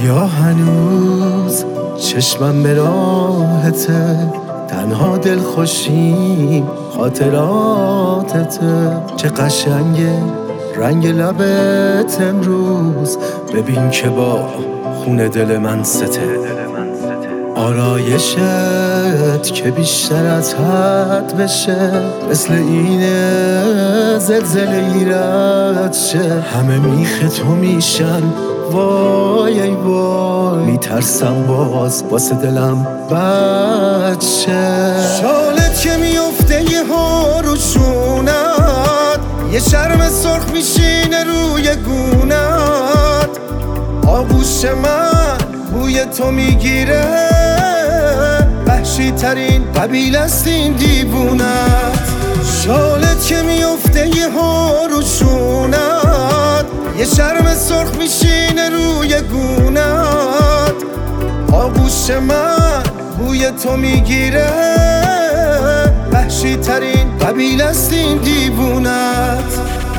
یا هنوز چشمم به راهته، تنها دل خوشیم خاطراتته. چه قشنگه رنگ لبت امروز، ببین که با خون دل من سته. آرایشت که بیشتر از حد بشه، مثل اینه زلزله ایرد شه. همه میخ تو میشن وای ای وای، میترسم باز واسه دلم بد شه. شالت که میفته یه ها رو شونت، یه شرم سرخ میشینه روی گونت. آغوش من بوی تو میگیره، وحشی ترین قبیله است این دیوونت. شالت که میفته یه ها رو شونت، یه شرم سرخ میشینه روی گونت. آغوش من بوی تو میگیره، وحشی ترین قبیله است این دیوونت.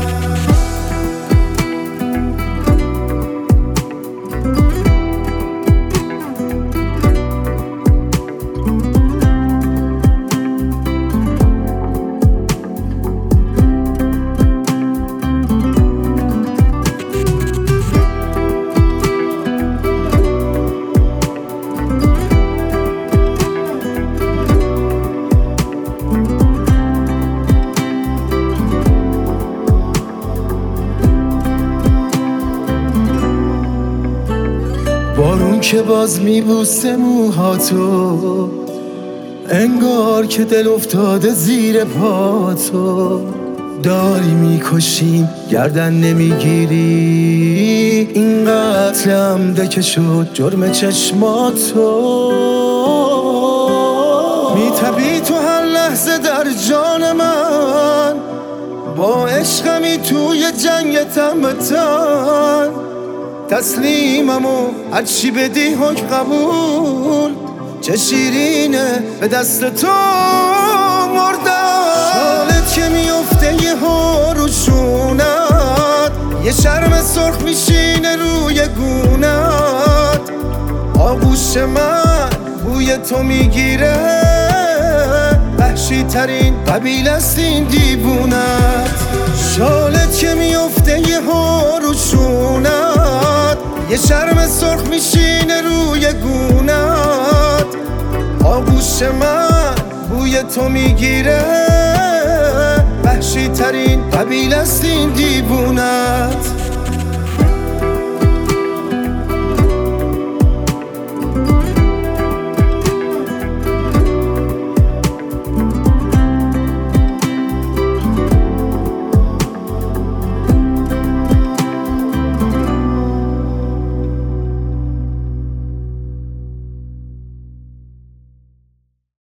بارون که باز میبوسه موهاتو، انگار که دل افتاده زیر پاتو. داری میکشیم گردن نمیگیری، این قتلم دکه شد جرم چشماتو. میتبی تو هر لحظه در جان من، با عشقمی توی جنگتم بتن. تسلیمم و هرچی بدی حکم قبول، چه شیرینه به دست تو مردم. شالت که میفته یه ها رو شونت، یه شرم سرخ میشینه روی گونت. آغوش من بوی تو میگیره، وحشی ترین قبیله است این دیوونت. شالت که میفته یه ها رو شونت، یه شرم سرخ میشینه روی گونت. آغوش من بوی تو میگیره، وحشی ترین قبیله است این دیوونت.